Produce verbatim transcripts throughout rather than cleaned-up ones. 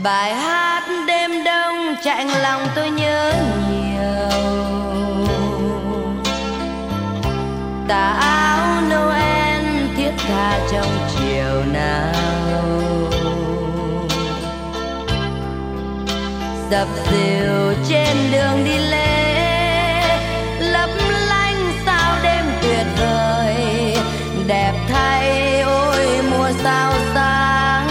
Bài hát đêm đông chạnh lòng tôi nhớ nhiều. Tà áo Noel thiết tha trong chiều nào, dập dìu trên đường đi lễ, lấp lánh sao đêm tuyệt vời. Đẹp thay ôi mùa sao sáng,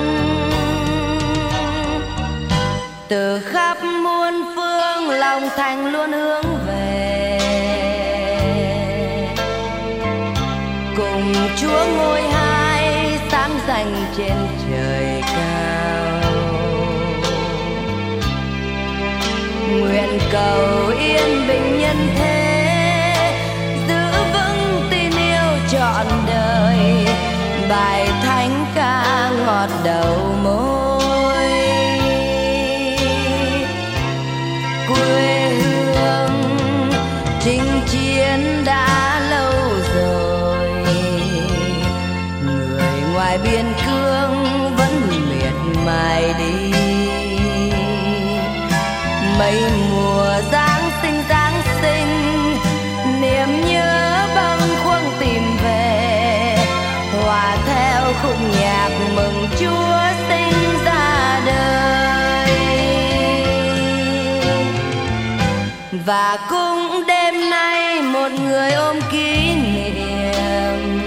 từ khắp muôn phương lòng thành luôn hướng về, cùng Chúa ngôi hai sáng rành trên trời cao. Nguyện cầu yên bình nhân thế, giữ vững tin yêu trọn đời. Bài thánh ca ngọt đầu môi, quê hương chinh chiến đã lâu rồi. Người ngoài biên cương vẫn miệt mài đi. Mấy mùa Giáng sinh Giáng sinh, niềm nhớ bâng khuâng tìm về, hòa theo khúc nhạc mừng Chúa sinh ra đời. Và cũng đêm nay một người ôm kỷ niệm,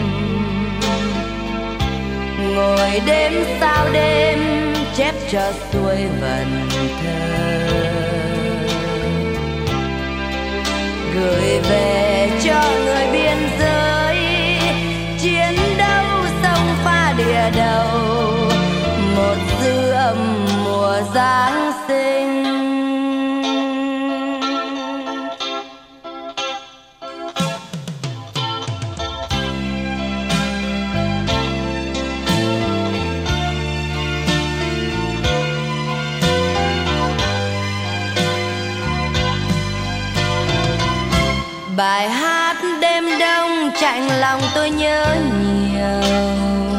ngồi đêm sao đêm chép cho xuôi vần thơ, gửi về cho người biên giới. Chiến đấu sông pha địa đầu, một dư âm mùa Giáng sinh. Bài hát đêm đông chạnh lòng tôi nhớ nhiều.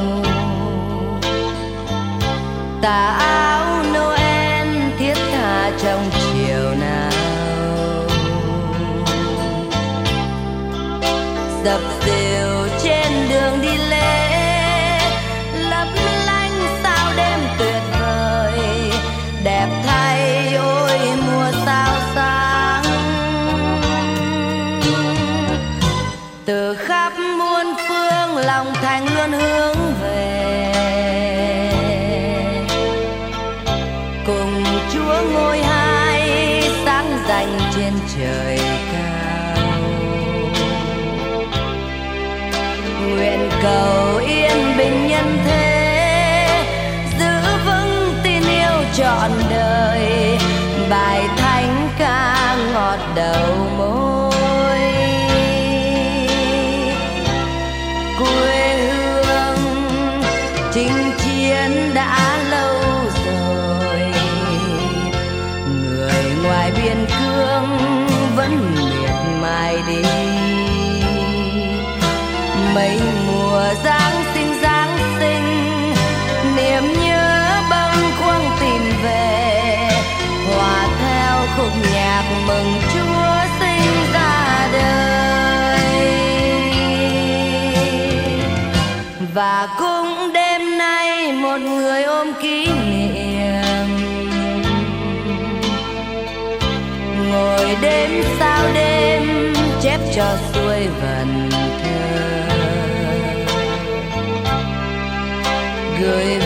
Tà áo Noel thiết tha trong chiều nào, dập dìu trên đường đi lễ, lấp lánh sao đêm tuyệt vời. Đẹp thay ôi mùa sao sáng, từ khắp muôn phương lòng thành luôn hướng về, cùng Chúa ngôi hai sáng rành trên trời cao. Nguyện cầu yên bình nhân thế, giữ vững tin yêu trọn đời. Bài thánh ca ngọt đầu môi, quê hương chinh chiến đã lâu rồi. Người ngoài biên cương vẫn miệt mài đi. Mấy mùa Giáng sinh Giáng sinh, niềm nhớ bâng khuâng tìm về, hòa theo khúc nhạc mừng Chúa sinh ra đời. Và cũng đêm nay một người ôm kỷ niệm, ngồi đêm sao đêm chép cho xuôi vần thơ, gửi